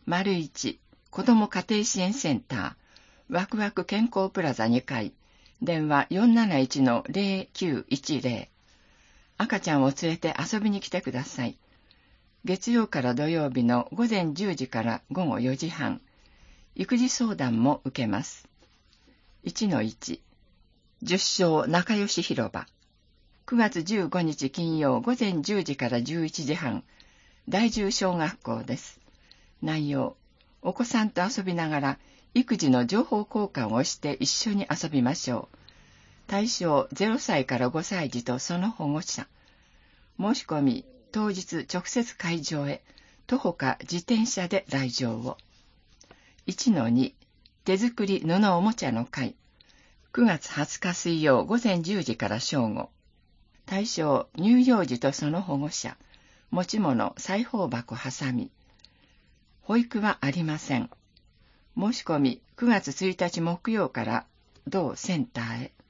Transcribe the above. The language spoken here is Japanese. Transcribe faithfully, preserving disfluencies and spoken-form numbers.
丸一、子ども家庭支援センター、ワクワク健康プラザにかい、電話 よんなないちのゼロきゅういちゼロ。赤ちゃんを連れて遊びに来てください。月曜から土曜日のごぜんじゅうじからごごよじはん。育児相談も受けます。いちのいち、十勝仲良し広場。くがつじゅうごにち金曜ごぜんじゅうじからじゅういちじはん。第十小学校です。内容、お子さんと遊びながら育児の情報交換をして一緒に遊びましょう。対象ゼロさいからごさい児とその保護者。申し込み、当日直接会場へ、徒歩か自転車で来場を。いちのに、手作り布おもちゃの会。くがつはつか水曜ごぜんじゅうじから正午。対象乳幼児とその保護者。持ち物、裁縫箱、はさみ。保育はありません。申し込み、くがつついたち木曜から同センターへ。